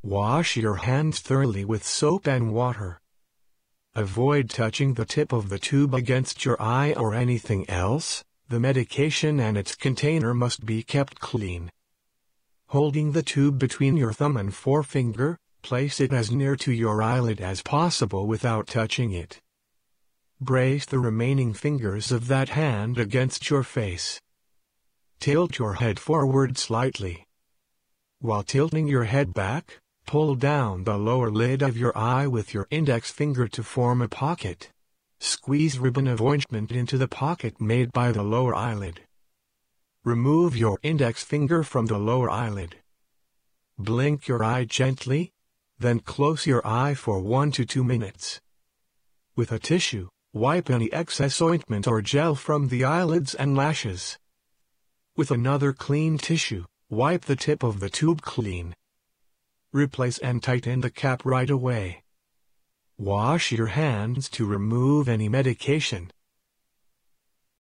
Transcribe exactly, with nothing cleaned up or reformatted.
Wash your hands thoroughly with soap and water. Avoid touching the tip of the tube against your eye or anything else. The medication and its container must be kept clean. Holding the tube between your thumb and forefinger, place it as near to your eyelid as possible without touching it. Brace the remaining fingers of that hand against your face. Tilt your head forward slightly. While tilting your head back, pull down the lower lid of your eye with your index finger to form a pocket. Squeeze ribbon of ointment into the pocket made by the lower eyelid. Remove your index finger from the lower eyelid. Blink your eye gently, then close your eye for one to two minutes. With a tissue, wipe any excess ointment or gel from the eyelids and lashes. With another clean tissue, wipe the tip of the tube clean. Replace and tighten the cap right away. Wash your hands to remove any medication,